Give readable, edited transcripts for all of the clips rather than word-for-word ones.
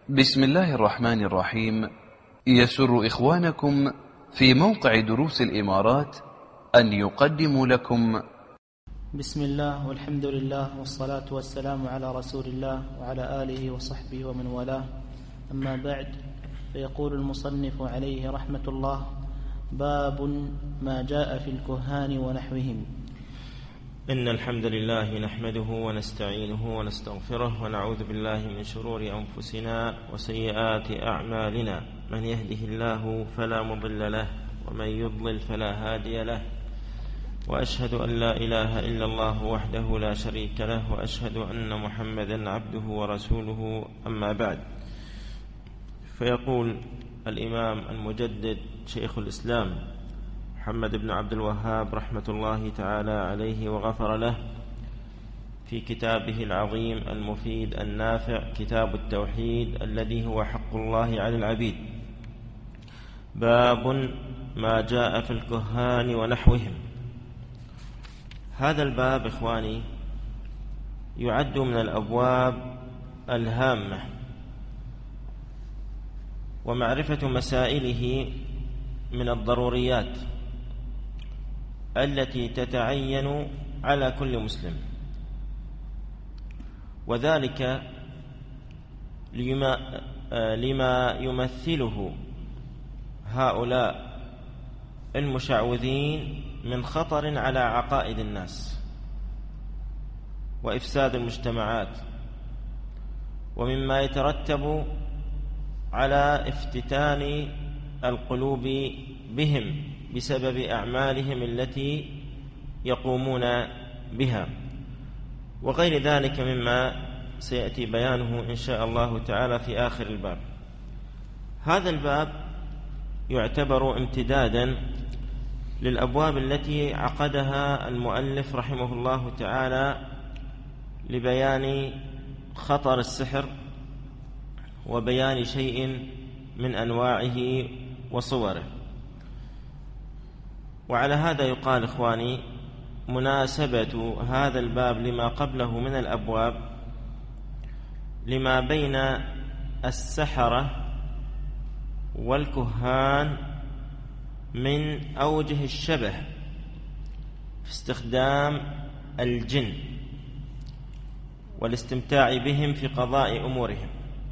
بسم الله الرحمن الرحيم. يسر إخوانكم في موقع دروس الإمارات أن يقدموا لكم بسم الله والحمد لله والصلاة والسلام على رسول الله وعلى آله وصحبه ومن والاه، أما بعد، فيقول المصنف عليه رحمة الله: باب ما جاء في الكهان ونحوهم. إن الحمد لله نحمده ونستعينه ونستغفره ونعوذ بالله من شرور أنفسنا وسيئات أعمالنا، من يهده الله فلا مضل له ومن يضلل فلا هادي له، وأشهد أن لا إله إلا الله وحده لا شريك له، وأشهد أن محمدا عبده ورسوله، أما بعد. فيقول الإمام المجدد شيخ الإسلام محمد بن عبد الوهاب رحمة الله تعالى عليه وغفر له في كتابه العظيم المفيد النافع، كتاب التوحيد الذي هو حق الله على العبيد: باب ما جاء في الكهان ونحوهم. هذا الباب إخواني يعد من الأبواب الهامة، ومعرفة مسائله من الضروريات التي تتعين على كل مسلم، وذلك لما يمثله هؤلاء المشعوذين من خطر على عقائد الناس وإفساد المجتمعات، ومما يترتب على افتتان القلوب بهم بسبب أعمالهم التي يقومون بها، وغير ذلك مما سيأتي بيانه إن شاء الله تعالى في آخر الباب. هذا الباب يعتبر امتدادا للأبواب التي عقدها المؤلف رحمه الله تعالى لبيان خطر السحر وبيان شيء من أنواعه وصوره. وعلى هذا يقال إخواني مناسبة هذا الباب لما قبله من الأبواب لما بين السحرة والكهان من أوجه الشبه في استخدام الجن والاستمتاع بهم في قضاء أمورهم،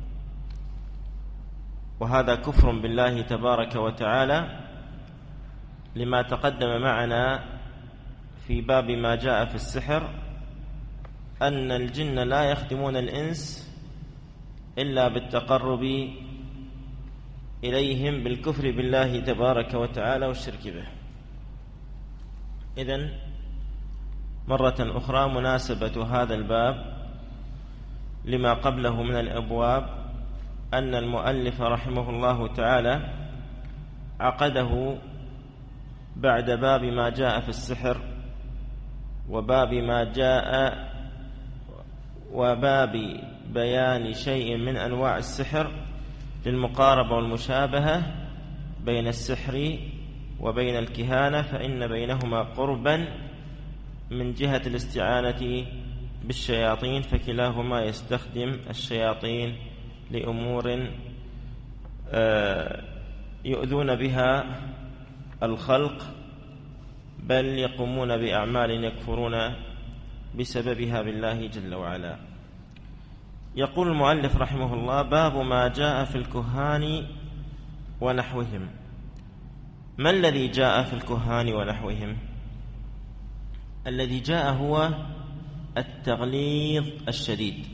وهذا كفر بالله تبارك وتعالى، لما تقدم معنا في باب ما جاء في السحر أن الجن لا يخدمون الإنس إلا بالتقرب إليهم بالكفر بالله تبارك وتعالى والشرك به. إذن مرة أخرى مناسبة هذا الباب لما قبله من الأبواب أن المؤلف رحمه الله تعالى عقده بعد باب ما جاء في السحر وباب بيان شيء من أنواع السحر للمقاربة والمشابهة بين السحر وبين الكهانة، فإن بينهما قربا من جهة الاستعانة بالشياطين، فكلاهما يستخدم الشياطين لأمور يؤذون بها الخلق، بل يقومون بأعمال يكفرون بسببها بالله جل وعلا. يقول المؤلف رحمه الله: باب ما جاء في الكهان ونحوهم. ما الذي جاء في الكهان ونحوهم؟ الذي جاء هو التغليظ الشديد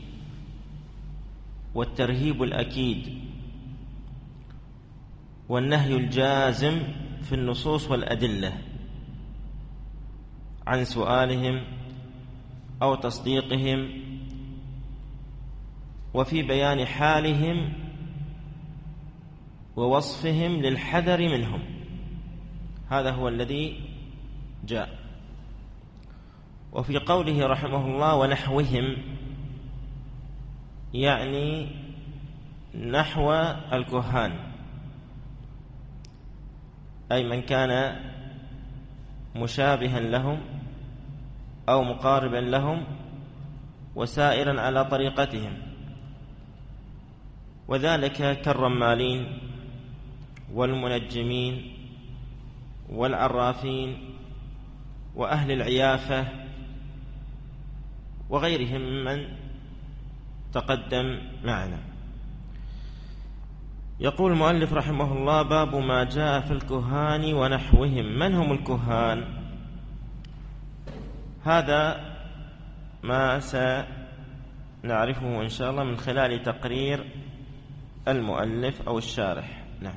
والترهيب الأكيد والنهي الجازم في النصوص والأدلة عن سؤالهم أو تصديقهم، وفي بيان حالهم ووصفهم للحذر منهم. هذا هو الذي جاء. وفي قوله رحمه الله ونحوهم، يعني نحو الكهان، أي من كان مشابها لهم أو مقاربا لهم وسائرا على طريقتهم، وذلك كالرمالين والمنجمين والعرافين وأهل العيافة وغيرهم ممن تقدم معنا. يقول المؤلف رحمه الله: باب ما جاء في الكهان ونحوهم. من هم الكهان؟ هذا ما سنعرفه إن شاء الله من خلال تقرير المؤلف أو الشارح. نعم.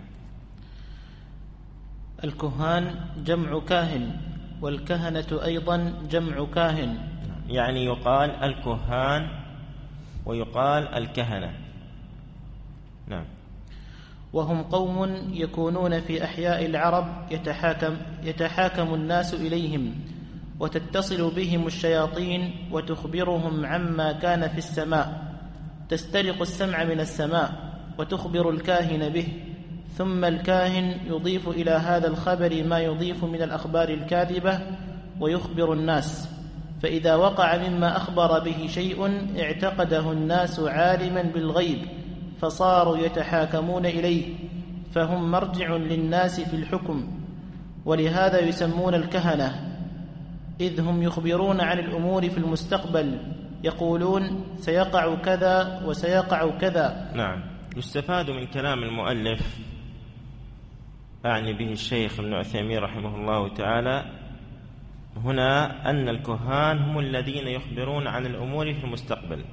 الكهان جمع كاهن، والكهنة أيضا جمع كاهن، يعني يقال الكهان ويقال الكهنة. نعم. وهم قوم يكونون في أحياء العرب يتحاكم الناس إليهم، وتتصل بهم الشياطين وتخبرهم عما كان في السماء، تسترق السمع من السماء وتخبر الكاهن به، ثم الكاهن يضيف إلى هذا الخبر ما يضيف من الأخبار الكاذبة ويخبر الناس، فإذا وقع مما أخبر به شيء اعتقده الناس عالما بالغيب فصاروا يتحاكمون إليه، فهم مرجع للناس في الحكم. ولهذا يسمون الكهنة، إذ هم يخبرون عن الأمور في المستقبل، يقولون سيقع كذا وسيقع كذا. نعم. يستفاد من كلام المؤلف، أعني به الشيخ ابن عثيمين رحمه الله تعالى، هنا أن الكهان هم الذين يخبرون عن الأمور في المستقبل،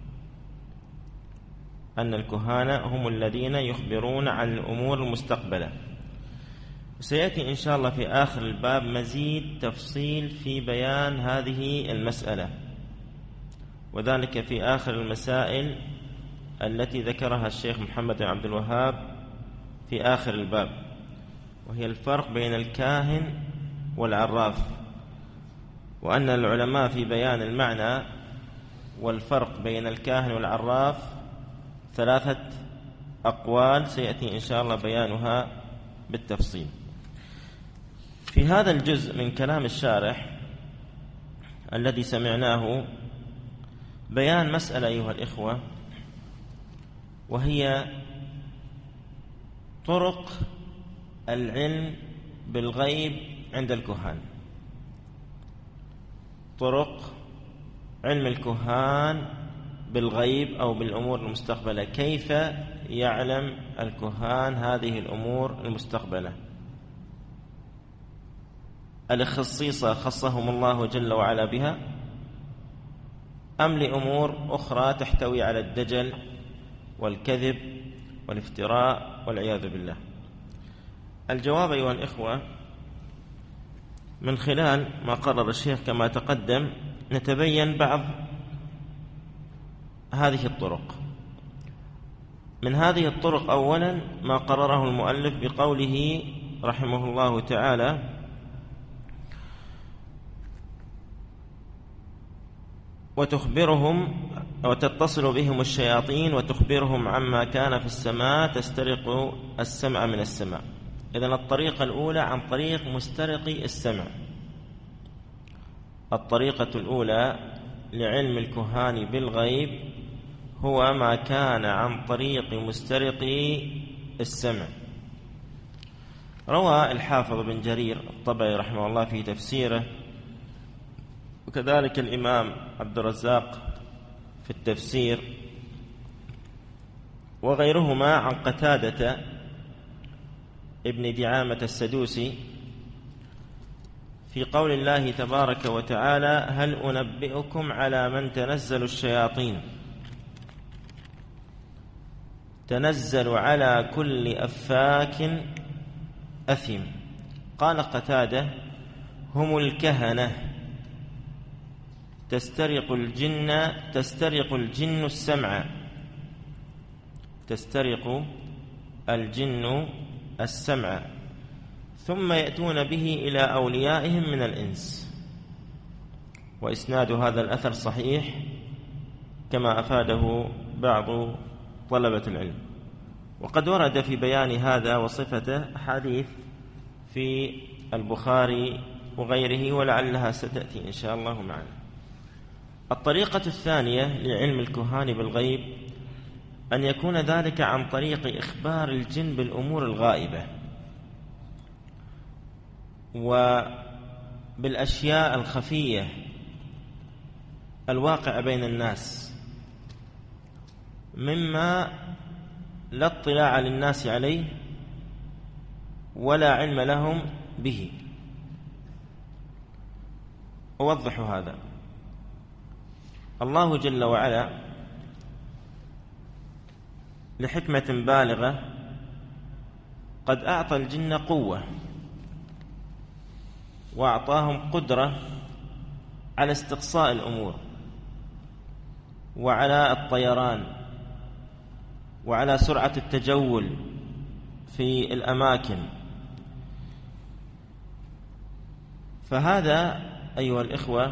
أن الكهان هم الذين يخبرون عن الأمور المستقبلة. وسيأتي إن شاء الله في آخر الباب مزيد تفصيل في بيان هذه المسألة، وذلك في آخر المسائل التي ذكرها الشيخ محمد بن عبد الوهاب في آخر الباب، وهي الفرق بين الكاهن والعراف، وأن العلماء في بيان المعنى والفرق بين الكاهن والعراف 3 أقوال سيأتي إن شاء الله بيانها بالتفصيل. في هذا الجزء من كلام الشارح الذي سمعناه بيان مسألة أيها الإخوة، وهي طرق العلم بالغيب عند الكهان. طرق علم الكهان بالغيب أو بالأمور المستقبلة، كيف يعلم الكهان هذه الأمور المستقبلة؟ الخصيصة خصهم الله جل وعلا بها، أم لأمور أخرى تحتوي على الدجل والكذب والافتراء والعياذ بالله؟ الجواب أيها الإخوة من خلال ما قرر الشيخ كما تقدم نتبين بعض هذه الطرق. من هذه الطرق أولا ما قرره المؤلف بقوله رحمه الله تعالى: وتخبرهم وتتصل بهم الشياطين وتخبرهم عما كان في السماء تسترق السمع من السماء. إذن الطريقة الأولى عن طريق مسترق السمع. الطريقة الأولى لعلم الكهان بالغيب هو ما كان عن طريق مسترق السمع. روى الحافظ بن جرير الطبري رحمه الله في تفسيره، وكذلك الإمام عبد الرزاق في التفسير، وغيرهما عن قتادة ابن دعامة السدوسي في قول الله تبارك وتعالى: هل أنبئكم على من تنزل الشياطين؟ تنزل على كل أفاك أثم. قال قتادة: هم الكهنة، تسترق الجن السمع، تسترق الجن السمع، ثم يأتون به إلى أوليائهم من الإنس. وإسناد هذا الأثر صحيح كما أفاده بعض طلبة العلم. وقد ورد في بيان هذا وصفته حديث في البخاري وغيره، ولعلها ستأتي إن شاء الله معنا. الطريقة الثانية لعلم الكهان بالغيب أن يكون ذلك عن طريق إخبار الجن بالأمور الغائبة وبالأشياء الخفية الواقعة بين الناس مما لا اطلاع للناس عليه ولا علم لهم به. أوضح هذا. الله جل وعلا لحكمة بالغة قد أعطى الجن قوة وأعطاهم قدرة على استقصاء الأمور وعلى الطيران وعلى سرعة التجول في الأماكن. فهذا أيها الإخوة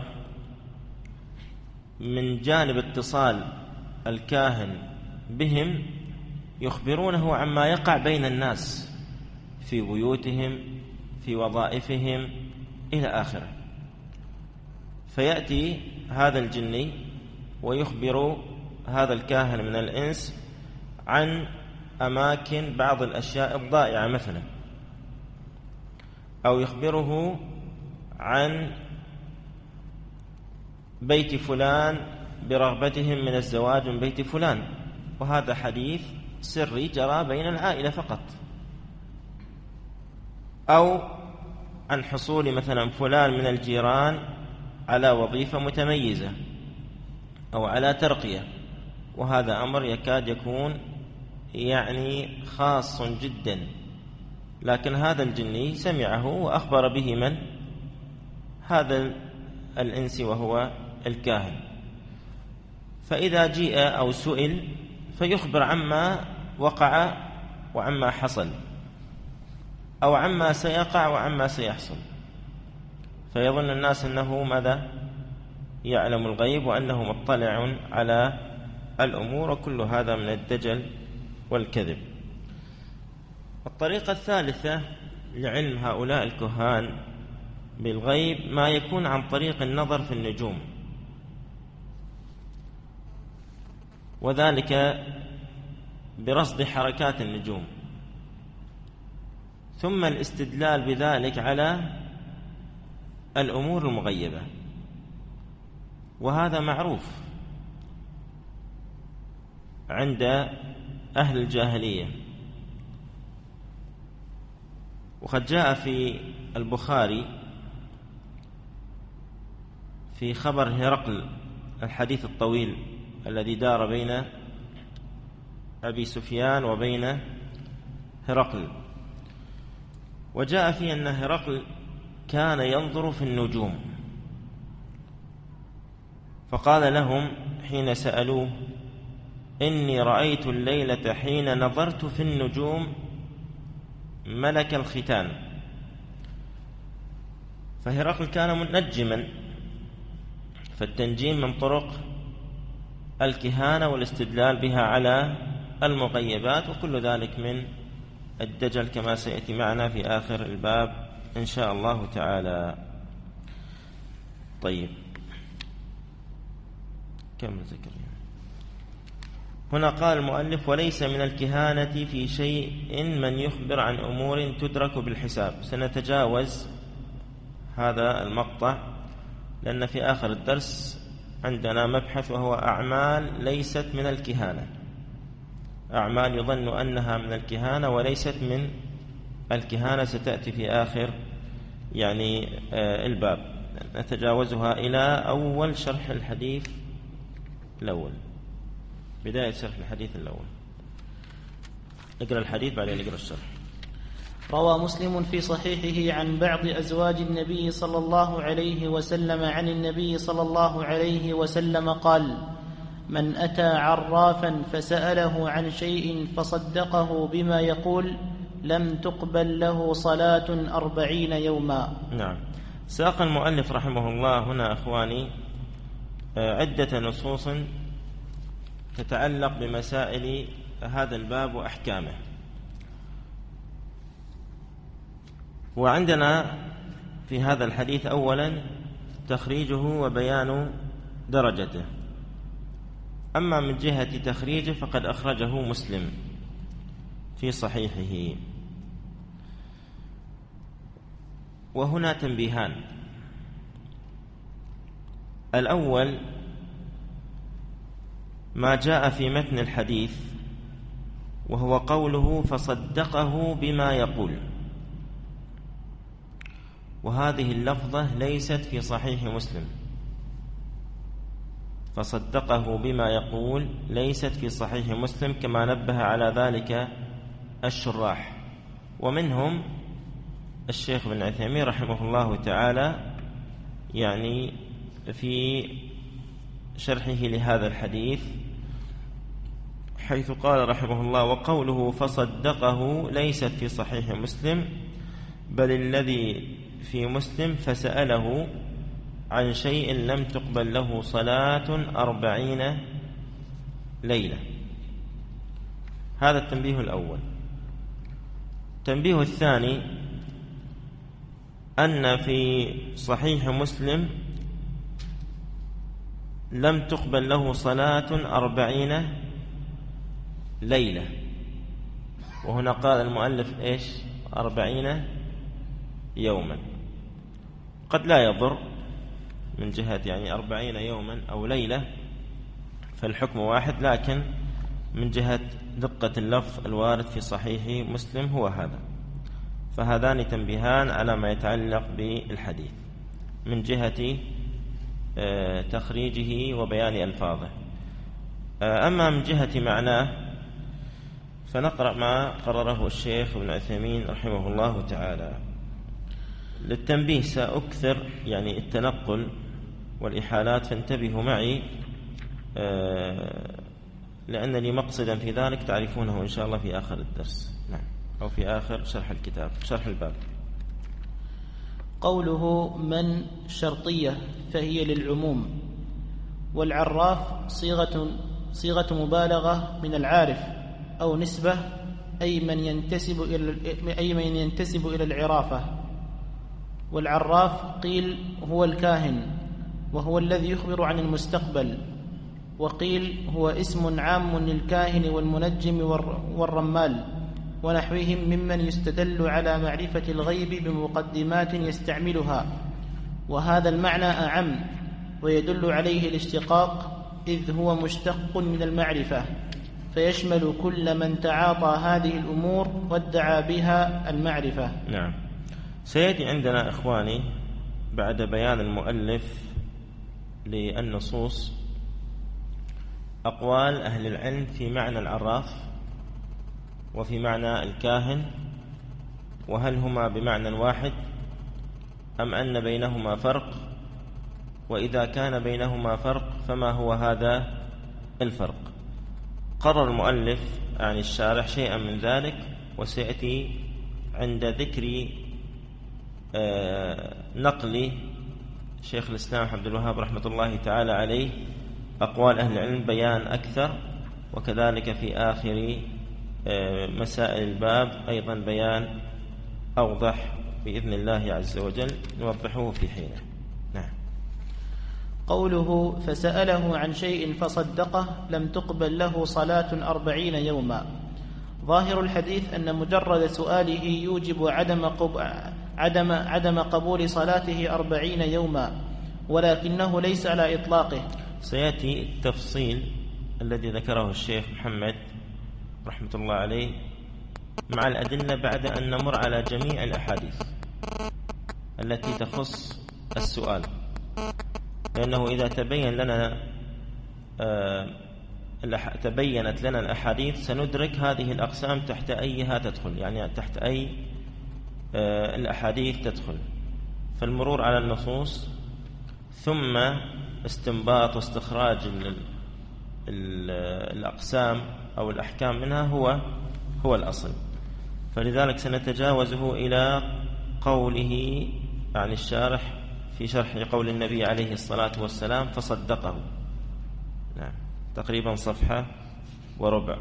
من جانب اتصال الكاهن بهم يخبرونه عما يقع بين الناس في بيوتهم في وظائفهم إلى آخره. فيأتي هذا الجني ويخبر هذا الكاهن من الإنس عن أماكن بعض الأشياء الضائعة مثلا، أو يخبره عن بيت فلان برغبتهم من الزواج من بيت فلان، وهذا حديث سري جرى بين العائلة فقط، أو عن حصول مثلا فلان من الجيران على وظيفة متميزة أو على ترقية، وهذا أمر يكاد يكون يعني خاص جدا، لكن هذا الجني سمعه وأخبر به من؟ هذا الإنس وهو الكاهن. فإذا جيء أو سئل فيخبر عما وقع وعما حصل أو عما سيقع وعما سيحصل، فيظن الناس أنه ماذا؟ يعلم الغيب وأنه مطلع على الأمور، وكل هذا من الدجل والكذب. الطريقة الثالثة لعلم هؤلاء الكهان بالغيب ما يكون عن طريق النظر في النجوم، وذلك برصد حركات النجوم، ثم الاستدلال بذلك على الأمور المغيبة، وهذا معروف عند أهل الجاهلية. وقد جاء في البخاري في خبر هرقل الحديث الطويل الذي دار بين أبي سفيان وبين هرقل، وجاء فيه أن هرقل كان ينظر في النجوم، فقال لهم حين سألوه: إني رأيت الليلة حين نظرت في النجوم ملك الختان. فهرقل كان منجما، فالتنجيم من طرق الكهانة والاستدلال بها على المغيبات، وكل ذلك من الدجل كما سيأتي معنا في آخر الباب إن شاء الله تعالى. طيب، كم ذكر هنا؟ قال المؤلف: وليس من الكهانة في شيء من يخبر عن أمور تدرك بالحساب. سنتجاوز هذا المقطع لأن في آخر الدرس عندنا مبحث وهو أعمال ليست من الكهانة، أعمال يظن أنها من الكهانة وليست من الكهانة، ستأتي في آخر يعني الباب، نتجاوزها إلى أول شرح الحديث الأول، بداية شرح الحديث الأول. نقرأ الحديث بعدين نقرأ الشرح. روى مسلم في صحيحه عن بعض أزواج النبي صلى الله عليه وسلم عن النبي صلى الله عليه وسلم قال: من أتى عرافا فسأله عن شيء فصدقه بما يقول لم تقبل له صلاة 40 يوما. نعم. ساق المؤلف رحمه الله هنا أخواني عدة نصوص تتعلق بمسائل هذا الباب وأحكامه، وعندنا في هذا الحديث أولا تخريجه وبيان درجته، أما من جهة تخريجه فقد أخرجه مسلم في صحيحه. وهنا تنبيهان: الأول ما جاء في متن الحديث وهو قوله فصدقه بما يقول، وهذه اللفظة ليست في صحيح مسلم. فصدقه بما يقول ليست في صحيح مسلم، كما نبه على ذلك الشراح، ومنهم الشيخ بن عثيمين رحمه الله تعالى، يعني في شرحه لهذا الحديث، حيث قال رحمه الله: وقوله فصدقه ليست في صحيح مسلم، بل الذي في مسلم فسأله عن شيء لم تقبل له صلاة 40 ليلة. هذا التنبيه الأول. التنبيه الثاني أن في صحيح مسلم لم تقبل له صلاة 40 ليلة، وهنا قال المؤلف إيش؟ 40 يوما. قد لا يضر من جهة يعني 40 يوما أو ليلة فالحكم واحد، لكن من جهة دقة اللفظ الوارد في صحيح مسلم هو هذا. فهذان تنبيهان على ما يتعلق بالحديث من جهة تخريجه وبيان ألفاظه. أما من جهة معناه فنقرأ ما قرره الشيخ ابن عثيمين رحمه الله تعالى. للتنبيه سأكثر يعني التنقل والإحالات، فانتبهوا معي لأن لي مقصدا في ذلك تعرفونه إن شاء الله في آخر الدرس، نعم، أو في آخر شرح الكتاب، شرح الباب. قوله من شرطية فهي للعموم، والعراف صيغة مبالغة من العارف أو نسبة، أي من ينتسب إلى العرافة. والعراف قيل هو الكاهن، وهو الذي يخبر عن المستقبل، وقيل هو اسم عام للكاهن والمنجم والرمال ونحوهم ممن يستدل على معرفة الغيب بمقدمات يستعملها، وهذا المعنى أعم ويدل عليه الاشتقاق، إذ هو مشتق من المعرفة، فيشمل كل من تعاطى هذه الأمور وادعى بها المعرفة. نعم. سيأتي عندنا إخواني بعد بيان المؤلف للنصوص أقوال أهل العلم في معنى العراف وفي معنى الكاهن، وهل هما بمعنى واحد أم أن بينهما فرق، وإذا كان بينهما فرق فما هو هذا الفرق. قرر المؤلف عن الشارح شيئا من ذلك، وسيأتي عند ذكر نقل شيخ الإسلام عبد الوهاب رحمة الله تعالى عليه أقوال أهل العلم بيان أكثر، وكذلك في آخر مسائل الباب أيضا بيان أوضح بإذن الله عز وجل نوضحه في حينه. نعم. قوله فسأله عن شيء فصدقه لم تقبل له صلاة 40 يوما. ظاهر الحديث أن مجرد سؤاله يوجب عدم قبول صلاته 40 يوما، ولكنه ليس على إطلاقه. سيأتي التفصيل الذي ذكره الشيخ محمد رحمة الله عليه مع الأدلة بعد أن نمر على جميع الأحاديث التي تخص السؤال، لأنه إذا تبينت لنا الأحاديث سندرك هذه الأقسام تحت أيها تدخل، يعني تحت أي الأحاديث تدخل. فالمرور على النصوص ثم استنباط واستخراج الأقسام أو الأحكام منها هو الأصل. فلذلك سنتجاوزه إلى قوله عن الشارح في شرح قول النبي عليه الصلاة والسلام فصدقه، نعم، تقريبا صفحة وربع.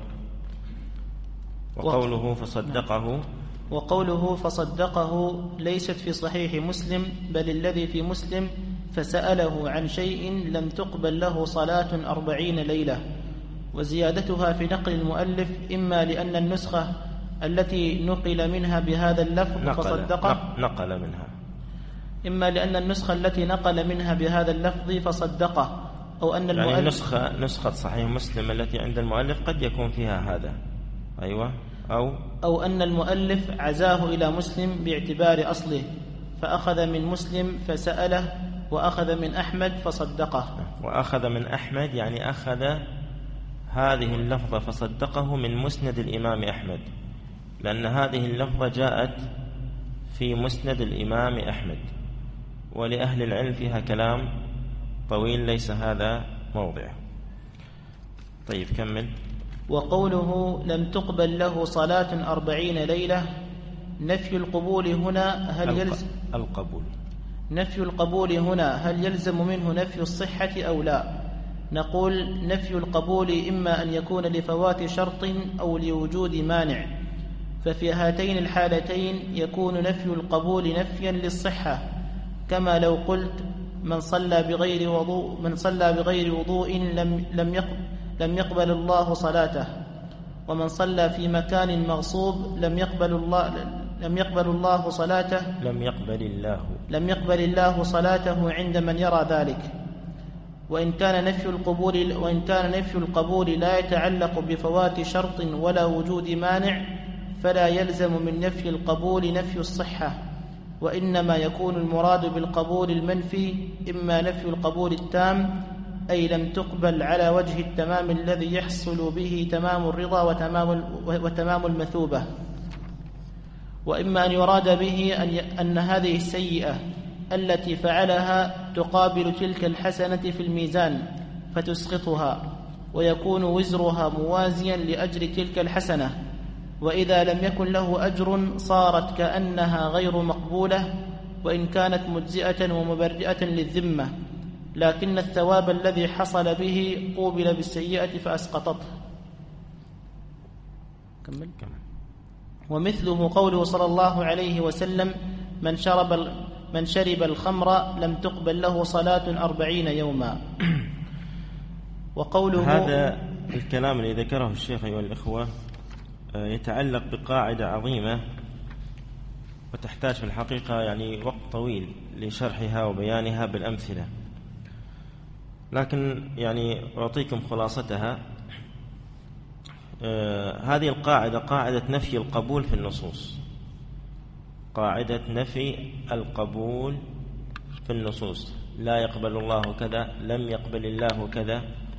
وقوله فصدقه ليست في صحيح مسلم، بل الذي في مسلم فسأله عن شيء لم تقبل له صلاة 40 ليلة، وزيادتها في نقل المؤلف إما لأن النسخة التي نقل منها بهذا اللفظ فصدقه نقل منها إما لأن النسخة التي نقل منها بهذا اللفظ فصدقه، أو أن يعني المؤلف نسخة صحيح مسلم التي عند المؤلف قد يكون فيها هذا، أيوة، أو أن المؤلف عزاه إلى مسلم باعتبار أصله فأخذ من مسلم فسأله، وأخذ من أحمد فصدقه. وأخذ من أحمد يعني أخذ هذه اللفظة فصدقه من مسند الإمام أحمد، لأن هذه اللفظة جاءت في مسند الإمام أحمد، ولأهل العلم فيها كلام طويل ليس هذا موضع. طيب كمل. وقوله لم تقبل له صلاة 40 ليلة، نفي القبول هنا هل يلزم نفي القبول هنا هل يلزم منه نفي الصحة أو لا؟ نقول نفي القبول إما أن يكون لفوات شرط أو لوجود مانع، ففي هاتين الحالتين يكون نفي القبول نفيا للصحة، كما لو قلت من صلى بغير وضوء لم يقبل الله صلاته، ومن صلى في مكان مغصوب لم يقبل الله صلاته عند من يرى ذلك. وإن كان نفي القبول لا يتعلق بفوات شرط ولا وجود مانع، فلا يلزم من نفي القبول نفي الصحة، وإنما يكون المراد بالقبول المنفي إما نفي القبول التام، أي لم تقبل على وجه التمام الذي يحصل به تمام الرضا وتمام المثوبة، وإما أن يراد به أن هذه السيئة التي فعلها تقابل تلك الحسنة في الميزان فتسقطها، ويكون وزرها موازيا لأجر تلك الحسنة، وإذا لم يكن له أجر صارت كأنها غير مقبولة، وإن كانت مجزئة ومبرئة للذمة، لكن الثواب الذي حصل به قوبل بالسيئة فأسقطته. كمل. ومثله قوله صلى الله عليه وسلم من شرب الخمر لم تقبل له صلاة 40 يوما. وقوله هذا الكلام الذي ذكره الشيخ أيها الإخوة يتعلق بقاعدة عظيمة وتحتاج في الحقيقة يعني وقت طويل لشرحها وبيانها بالأمثلة، لكن يعني أعطيكم خلاصتها. هذه القاعدة قاعدة نفي القبول في النصوص، قاعدة نفي القبول في النصوص، لا يقبل الله كذا، لم يقبل الله كذا.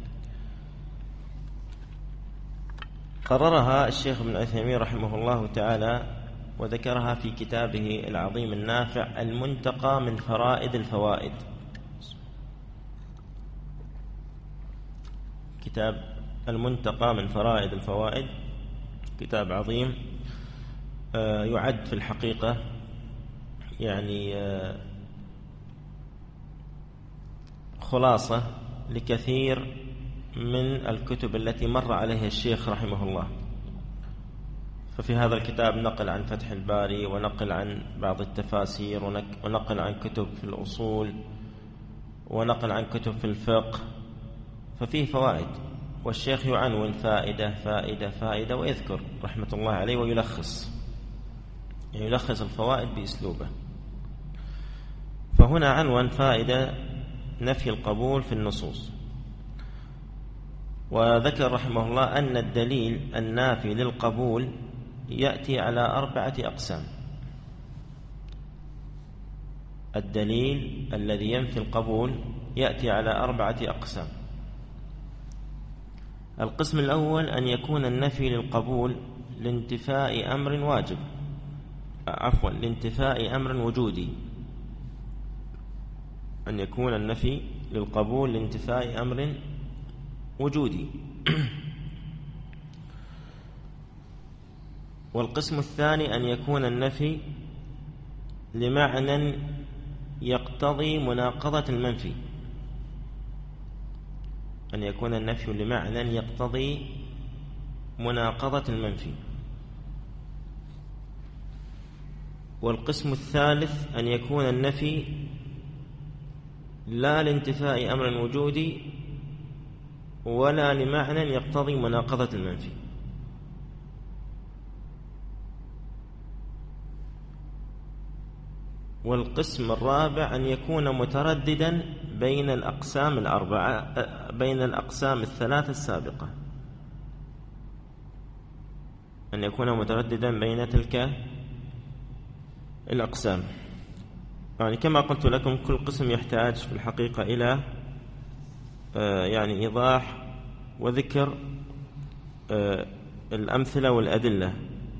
قررها الشيخ ابن عثيمين رحمه الله تعالى وذكرها في كتابه العظيم النافع المنتقى من فرائد الفوائد. كتاب المنتقى من فرائد الفوائد كتاب عظيم يعد في الحقيقة يعني خلاصة لكثير من الكتب التي مر عليها الشيخ رحمه الله. ففي هذا الكتاب نقل عن فتح الباري، ونقل عن بعض التفاسير، ونقل عن كتب في الأصول، ونقل عن كتب في الفقه، ففيه فوائد، والشيخ يعنون فائدة فائدة فائدة ويذكر رحمة الله عليه ويلخص، يعني يلخص الفوائد بأسلوبه. فهنا عنوان فائدة نفي القبول في النصوص، وذكر رحمه الله أن الدليل النافي للقبول يأتي على 4 أقسام. الدليل الذي ينفي القبول يأتي على 4 أقسام. القسم الأول أن يكون النفي للقبول لانتفاء أمر واجب، لانتفاء أمر وجودي، أن يكون النفي للقبول لانتفاء أمر وجودي. والقسم الثاني أن يكون النفي لمعنى يقتضي مناقضة المنفي، أن يكون النفي لمعنى يقتضي مناقضة المنفي. والقسم الثالث أن يكون النفي لا لانتفاء أمر وجودي ولا لمعنى يقتضي مناقضة المنفي. والقسم الرابع أن يكون مترددا بين الأقسام الأربعة، بين الأقسام الثلاث السابقة، أن يكون مترددا بين تلك الأقسام. يعني كما قلت لكم كل قسم يحتاج في الحقيقة إلى يعني إيضاح وذكر الأمثلة والأدلة،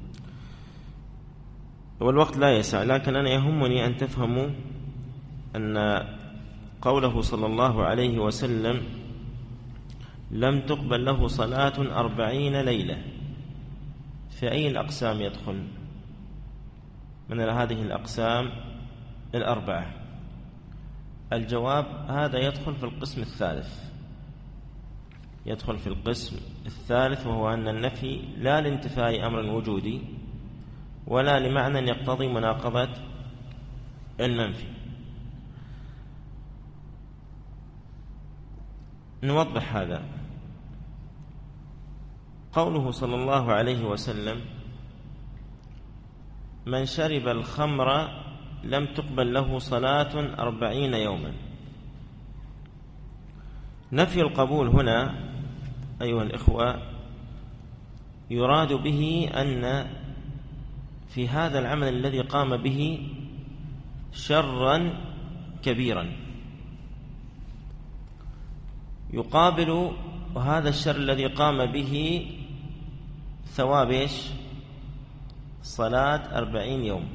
والوقت لا يسع، لكن أنا يهمني أن تفهموا أن قوله صلى الله عليه وسلم لم تقبل له صلاة 40 ليلة، في أي الأقسام يدخل من هذه الأقسام الأربعة؟ الجواب هذا يدخل في القسم الثالث، يدخل في القسم الثالث، وهو أن النفي لا لانتفاء أمر وجودي ولا لمعنى يقتضي مناقضة المنفي. نوضح هذا. قوله صلى الله عليه وسلم من شرب الخمر لم تقبل له صلاة 40 يوما، نفي القبول هنا أيها الإخوة يراد به أن في هذا العمل الذي قام به شرا كبيرا يقابل هذا الشر الذي قام به ثواب صلاة 40 يوم.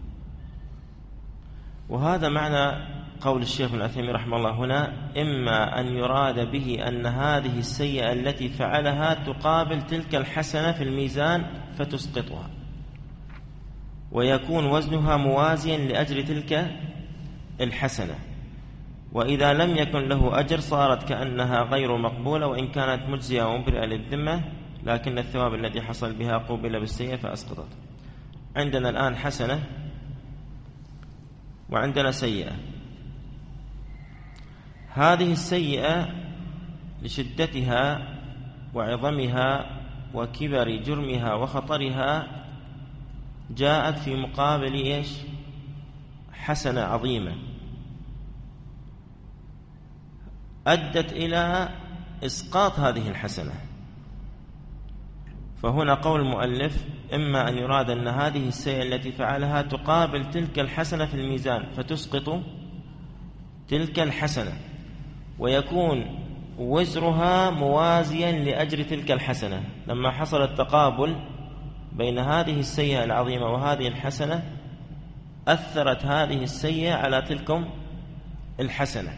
وهذا معنى قول الشيخ ابن عثيمين رحمه الله هنا، إما أن يراد به أن هذه السيئة التي فعلها تقابل تلك الحسنة في الميزان فتسقطها، ويكون وزنها موازيا لأجر تلك الحسنة، وإذا لم يكن له أجر صارت كأنها غير مقبولة وإن كانت مجزية ومبرئة للذمة، لكن الثواب الذي حصل بها قوبل بالسيئة فأسقطت. عندنا الآن حسنة وعندنا سيئة. هذه السيئة لشدتها وعظمها وكبر جرمها وخطرها جاءت في مقابل حسنة عظيمة أدت إلى إسقاط هذه الحسنة. فهنا قول المؤلف إما أن يراد أن هذه السيئة التي فعلها تقابل تلك الحسنة في الميزان فتسقط تلك الحسنة، ويكون وزرها موازيا لأجر تلك الحسنة. لما حصل التقابل بين هذه السيئة العظيمة وهذه الحسنة أثرت هذه السيئة على تلكم الحسنة،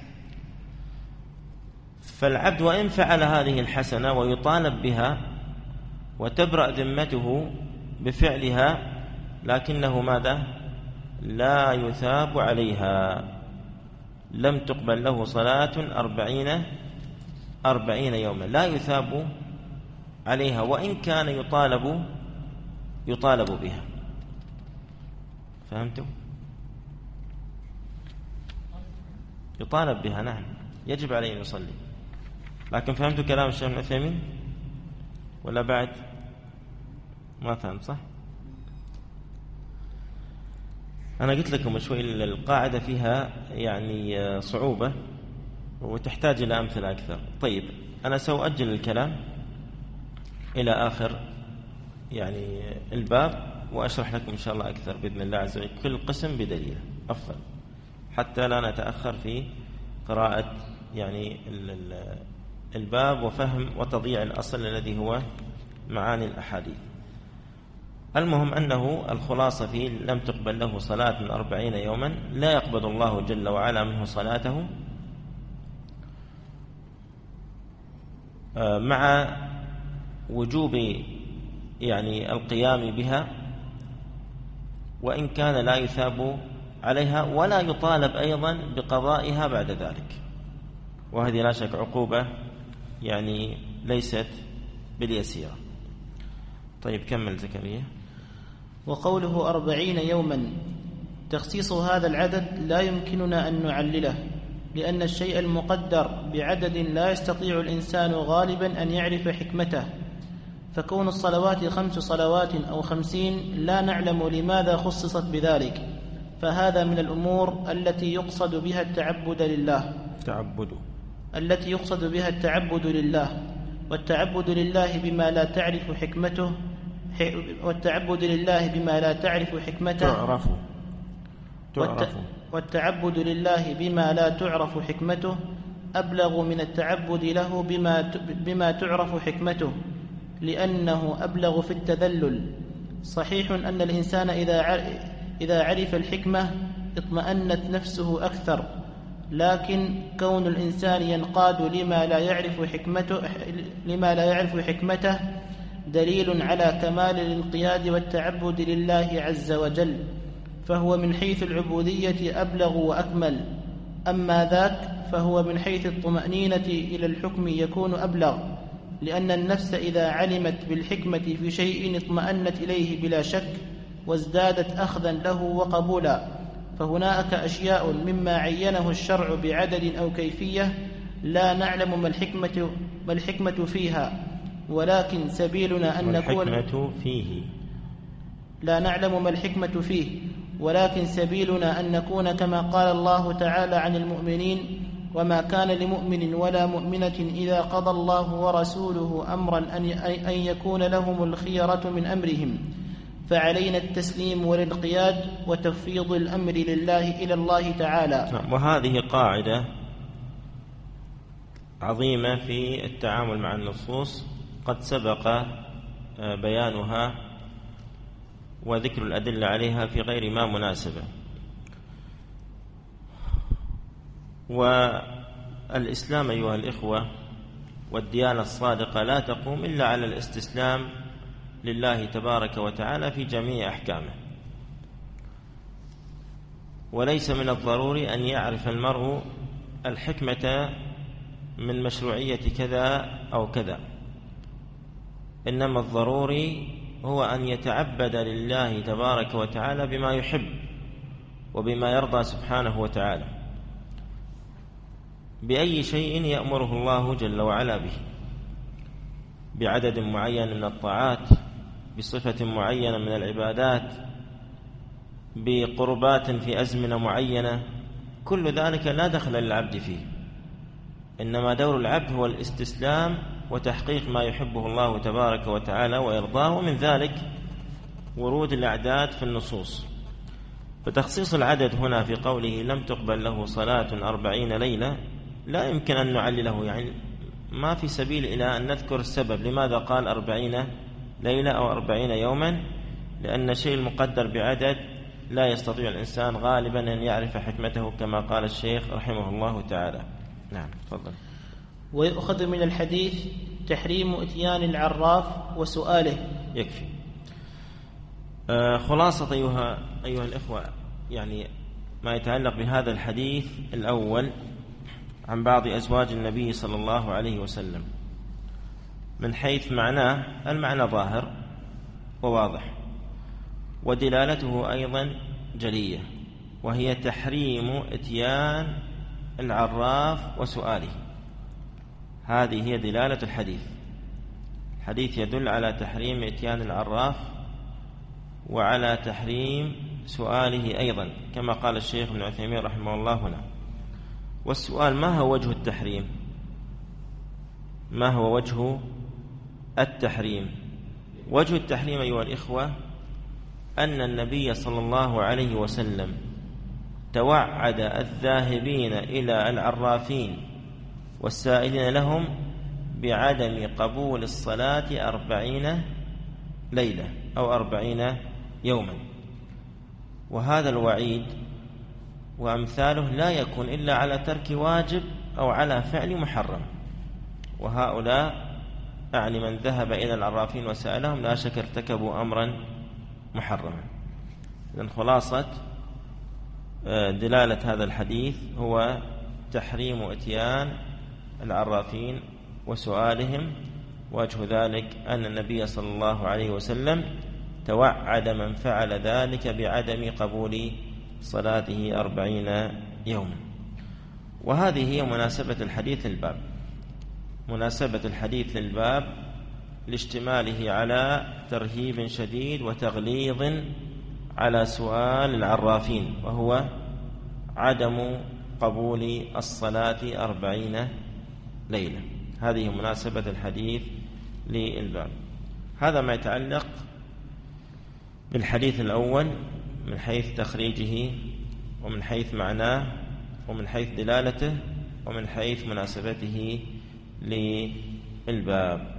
فالعبد وإن فعل هذه الحسنة ويطالب بها وتبرأ ذمته بفعلها، لكنه ماذا؟ لا يثاب عليها. لم تقبل له صلاة 40 يوما، لا يثاب عليها وإن كان يطالب بها. فهمتم؟ يطالب بها، نعم، يجب عليه أن يصلي. لكن فهمتوا كلام الشيخ ابن عثيمين ولا بعد ما فهمت؟ صح؟ أنا قلت لكم شوي القاعدة فيها يعني صعوبة وتحتاج إلى أمثلة أكثر. طيب أنا سأؤجل الكلام إلى آخر يعني الباب وأشرح لكم إن شاء الله أكثر بإذن الله عز وجل، كل قسم بدليل أفضل، حتى لا نتأخر في قراءة يعني الباب وفهم وتضييع الأصل الذي هو معاني الأحاديث. المهم أنه الخلاصة فيه لم تقبل له صلاة 40 يوما، لا يقبل الله جل وعلا منه صلاته مع وجوب يعني القيام بها، وإن كان لا يثاب عليها ولا يطالب أيضا بقضائها بعد ذلك، وهذه لا شك عقوبة يعني ليست باليسيرة. طيب كمل زكريا. وقوله 40 يوما، تخصيص هذا العدد لا يمكننا أن نعلله، لأن الشيء المقدر بعدد لا يستطيع الإنسان غالبا أن يعرف حكمته، فكون الصلوات 5 صلوات أو 50 لا نعلم لماذا خصصت بذلك، فهذا من الأمور التي يقصد بها التعبد لله، والتعبد لله بما لا تعرف حكمته والتعبد لله بما لا تعرف حكمته أبلغ من التعبد له بما تعرف حكمته، لأنه أبلغ في التذلل. صحيح أن الإنسان إذا عرف الحكمة اطمأنت نفسه أكثر، لكن كون الإنسان ينقاد لما لا يعرف حكمته دليل على كمال الانقياد والتعبد لله عز وجل، فهو من حيث العبودية أبلغ وأكمل. أما ذاك فهو من حيث الطمأنينة إلى الحكم يكون أبلغ، لأن النفس إذا علمت بالحكمة في شيء اطمأنت إليه بلا شك وازدادت أخذا له وقبولا. فهناك أشياء مما عينه الشرع بعدد أو كيفية لا نعلم ما الحكمة فيها، ولكن سبيلنا أن نكون لا نعلم ما الحكمة فيه، ولكن سبيلنا أن نكون كما قال الله تعالى عن المؤمنين: وما كان لمؤمن ولا مؤمنة إذا قضى الله ورسوله أمرا أن يكون لهم الخيرة من أمرهم، فعلينا التسليم والانقياد وتفويض الأمر لله إلى الله تعالى. وهذه قاعدة عظيمة في التعامل مع النصوص قد سبق بيانها وذكر الأدلة عليها في غير ما مناسبة. والإسلام أيها الإخوة والديانة الصادقة لا تقوم إلا على الاستسلام لله تبارك وتعالى في جميع أحكامه، وليس من الضروري أن يعرف المرء الحكمة من مشروعية كذا أو كذا، إنما الضروري هو أن يتعبد لله تبارك وتعالى بما يحب وبما يرضى سبحانه وتعالى بأي شيء يأمره الله جل وعلا به، بعدد معين من الطاعات، بصفة معينة من العبادات، بقربات في أزمنة معينة، كل ذلك لا دخل للعبد فيه، إنما دور العبد هو الاستسلام وتحقيق ما يحبه الله تبارك وتعالى ويرضاه، ومن ذلك ورود الأعداد في النصوص. فتخصيص العدد هنا في قوله لم تقبل له صلاة 40 ليلة لا يمكن أن نعلله، يعني ما في سبيل إلى أن نذكر السبب لماذا قال 40 ليلة أو 40 يوما، لأن الشيء المقدر بعدد لا يستطيع الإنسان غالبا أن يعرف حكمته كما قال الشيخ رحمه الله تعالى. نعم تفضل. ويؤخذ من الحديث تحريم إتيان العراف وسؤاله. يكفي. خلاصة أيها الإخوة، يعني ما يتعلق بهذا الحديث الأول عن بعض أزواج النبي صلى الله عليه وسلم، من حيث معناه المعنى ظاهر وواضح، ودلالته أيضا جلية، وهي تحريم إتيان العراف وسؤاله. هذه هي دلالة الحديث. الحديث يدل على تحريم إتيان العراف وعلى تحريم سؤاله أيضا، كما قال الشيخ ابن عثيمين رحمه الله هنا. والسؤال ما هو وجه التحريم؟ ما هو وجه التحريم؟ وجه التحريم أيها الإخوة أن النبي صلى الله عليه وسلم توعد الذاهبين إلى العرافين والسائلين لهم بعدم قبول الصلاة 40 ليلة أو 40 يوما، وهذا الوعيد وأمثاله لا يكون إلا على ترك واجب أو على فعل محرم، وهؤلاء يعني من ذهب إلى العرافين وسألهم لا شك ارتكبوا أمرا محرما. إذن خلاصة دلالة هذا الحديث هو تحريم إتيان العرافين وسؤالهم، وجه ذلك أن النبي صلى الله عليه وسلم توعد من فعل ذلك بعدم قبول صلاته 40 يوما. وهذه هي مناسبة الحديث للباب، مناسبة الحديث للباب لاشتماله على ترهيب شديد وتغليظ على سؤال العرافين، وهو عدم قبول الصلاة 40 ليلة. هذه مناسبة الحديث للباب. هذا ما يتعلق بالحديث الأول من حيث تخريجه ومن حيث معناه ومن حيث دلالته ومن حيث مناسبته للباب.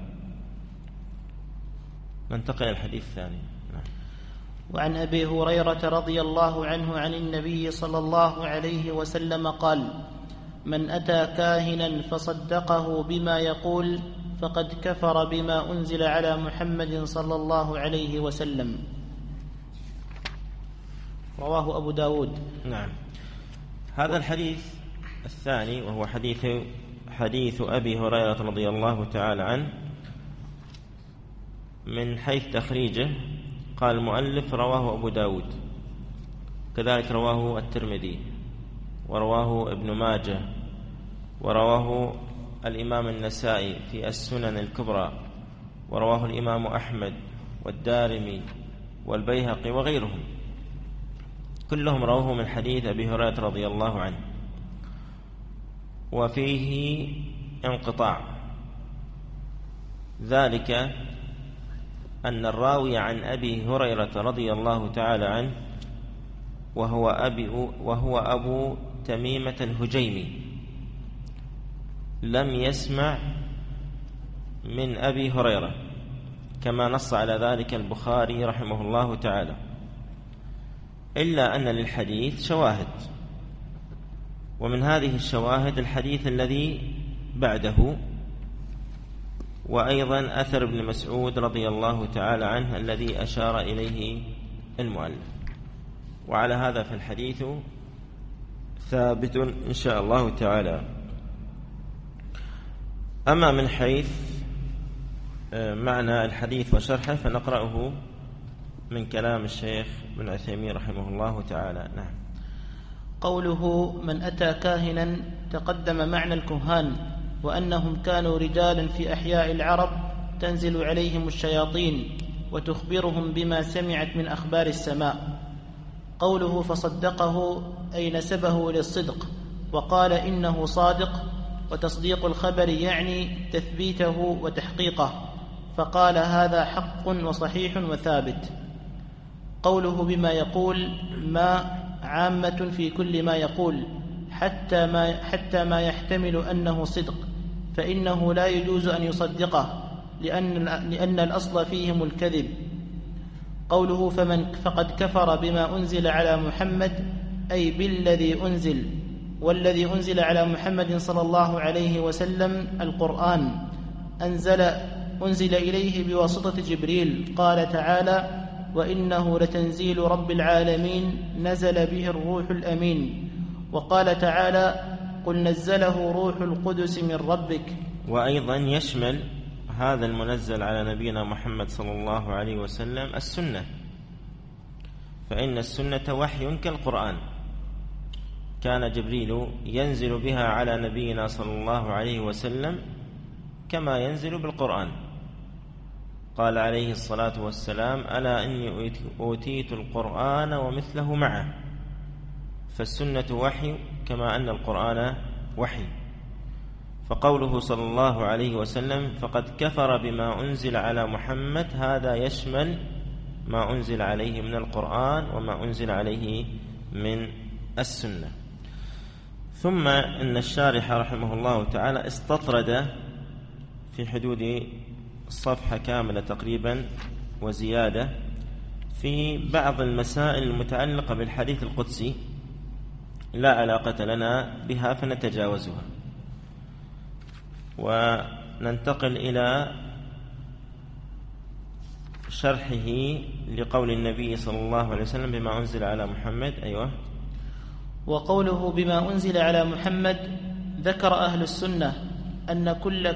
ننتقل الحديث الثاني. وعن أبي هريرة رضي الله عنه عن النبي صلى الله عليه وسلم قال: من أتى كاهنا فصدقه بما يقول فقد كفر بما أنزل على محمد صلى الله عليه وسلم. رواه أبو داود. نعم. هذا الحديث الثاني وهو حديث أبي هريرة رضي الله تعالى عنه، من حيث تخريجه قال المؤلف رواه أبو داود، كذلك رواه الترمذي ورواه ابن ماجه ورواه الإمام النسائي في السنن الكبرى ورواه الإمام أحمد والدارمي والبيهقي وغيرهم، كلهم رواه من حديث أبي هريرة رضي الله عنه، وفيه انقطاع، ذلك أن الراوي عن أبي هريرة رضي الله تعالى عنه وهو أبو تميمة الهجيمي لم يسمع من أبي هريرة، كما نص على ذلك البخاري رحمه الله تعالى، إلا أن للحديث شواهد، ومن هذه الشواهد الحديث الذي بعده، وأيضا أثر ابن مسعود رضي الله تعالى عنه الذي أشار إليه المؤلف. وعلى هذا فالحديث ثابت إن شاء الله تعالى. أما من حيث معنى الحديث وشرحه فنقرأه من كلام الشيخ ابن عثيمين رحمه الله تعالى. نعم. قوله من أتى كاهنا، تقدم معنى الكهان وأنهم كانوا رجالا في أحياء العرب تنزل عليهم الشياطين وتخبرهم بما سمعت من أخبار السماء. قوله فصدقه أي نسبه للصدق وقال إنه صادق، وتصديق الخبر يعني تثبيته وتحقيقه، فقال هذا حق وصحيح وثابت. قوله بما يقول ما عامة في كل ما يقول حتى ما يحتمل أنه صدق، فإنه لا يجوز أن يصدقه لأن الأصل فيهم الكذب. قوله فقد كفر بما أنزل على محمد أي بالذي أنزل، والذي أنزل على محمد صلى الله عليه وسلم القرآن أنزل إليه بواسطة جبريل. قال تعالى وإنه لتنزيل رب العالمين نزل به الروح الأمين. وقال تعالى قل نزله روح القدس من ربك. وأيضا يشمل هذا المنزل على نبينا محمد صلى الله عليه وسلم السنة، فإن السنة وحي كالقرآن، كان جبريل ينزل بها على نبينا صلى الله عليه وسلم كما ينزل بالقرآن. قال عليه الصلاة والسلام ألا إني أوتيت القرآن ومثله معه، فالسنة وحي كما أن القرآن وحي. فقوله صلى الله عليه وسلم فقد كفر بما أنزل على محمد، هذا يشمل ما أنزل عليه من القرآن وما أنزل عليه من السنة. ثم إن الشارح رحمه الله تعالى استطرد في حدود صفحة كاملة تقريبا وزيادة في بعض المسائل المتعلقة بالحديث القدسي لا علاقة لنا بها فنتجاوزها، وننتقل إلى شرحه لقول النبي صلى الله عليه وسلم بما أنزل على محمد. أيوة. وقوله بما أنزل على محمد، ذكر أهل السنة أن كل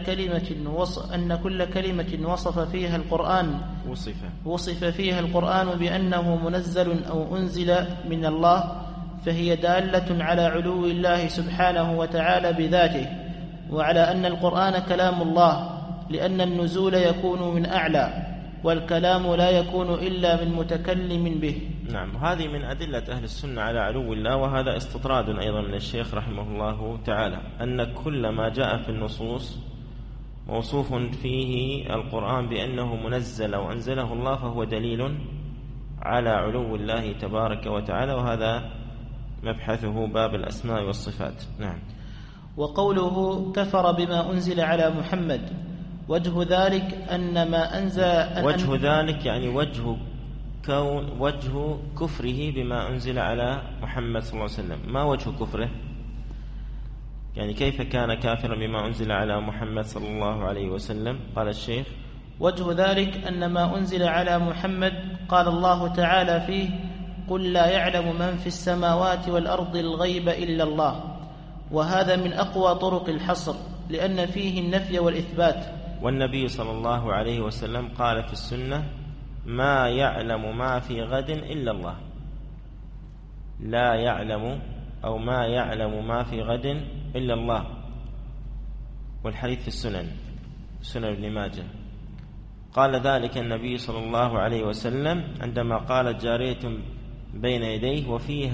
كلمة وصف فيها القرآن وصف فيها القرآن بأنه منزل أو أنزل من الله، فهي دالة على علو الله سبحانه وتعالى بذاته، وعلى أن القرآن كلام الله، لأن النزول يكون من أعلى، والكلام لا يكون إلا من متكلم به. نعم، هذه من أدلة أهل السنة على علو الله، وهذا استطراد أيضا من الشيخ رحمه الله تعالى، أن كل ما جاء في النصوص موصوف فيه القرآن بأنه منزل أو أنزله الله فهو دليل على علو الله تبارك وتعالى، وهذا مبحثه باب الأسماء والصفات. نعم. وقوله كفر بما أنزل على محمد، وجه ذلك أن ما أنزل، وجه ذلك يعني وجه كفره بما أنزل على محمد صلى الله عليه وسلم. ما وجه كفره؟ يعني كيف كان كافرا بما أنزل على محمد صلى الله عليه وسلم؟ قال الشيخ: وجه ذلك أن ما أنزل على محمد قال الله تعالى فيه: قل لا يعلم من في السماوات والأرض الغيب إلا الله. وهذا من أقوى طرق الحصر، لأن فيه النفي والإثبات. والنبي صلى الله عليه وسلم قال في السنة: ما يعلم ما في غد إلا الله. لا يعلم أو ما يعلم ما في غد إلا الله. والحديث في سنن ابن ماجه. قال ذلك النبي صلى الله عليه وسلم عندما قالت جارية بين يديه: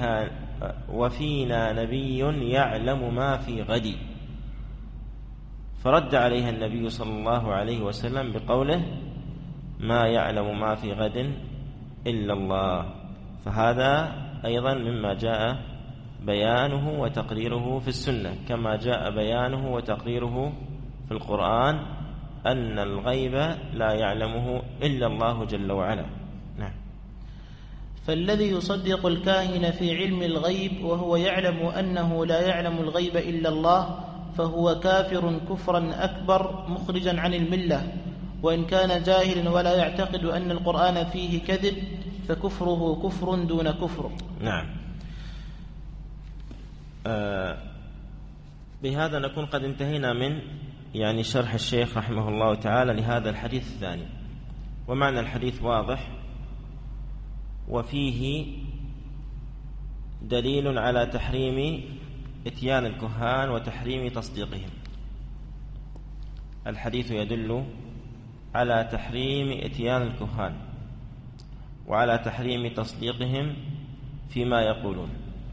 وفينا نبي يعلم ما في غد. فرد عليها النبي صلى الله عليه وسلم بقوله: ما يعلم ما في غد إلا الله. فهذا أيضا مما جاء بيانه وتقريره في السنة، كما جاء بيانه وتقريره في القرآن أن الغيب لا يعلمه إلا الله جل وعلا. نعم. فالذي يصدق الكاهن في علم الغيب وهو يعلم أنه لا يعلم الغيب إلا الله فهو كافر كفرا أكبر مخرجا عن الملة، وإن كان جاهلا ولا يعتقد أن القرآن فيه كذب فكفره كفر دون كفر. نعم. بهذا نكون قد انتهينا من شرح الشيخ رحمه الله تعالى لهذا الحديث الثاني. ومعنى الحديث واضح، وفيه دليل على تحريم إتيان الكهان وتحريم تصديقهم. الحديث يدل على تحريم إتيان الكهان وعلى تحريم تصديقهم فيما يقولون.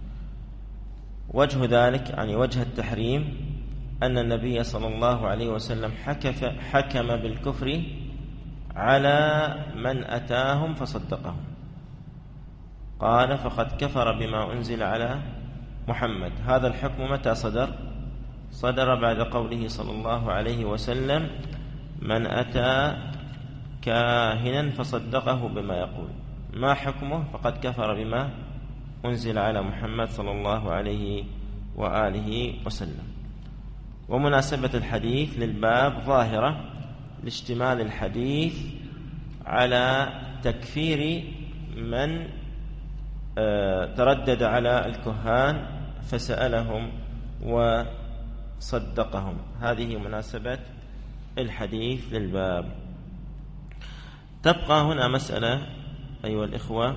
وجه ذلك وجه التحريم أن النبي صلى الله عليه وسلم حكم بالكفر على من أتاهم فصدقهم. قال: فقد كفر بما أنزل على محمد. هذا الحكم متى صدر بعد قوله صلى الله عليه وسلم: من أتى كاهنا فصدقه بما يقول. ما حكمه؟ فقد كفر بما أنزل على محمد صلى الله عليه وآله وسلم. ومناسبة الحديث للباب ظاهرة لاشتمال الحديث على تكفير من تردد على الكهان فسألهم وصدقهم. هذه مناسبة الحديث للباب. تبقى هنا مسألة أيها الإخوة،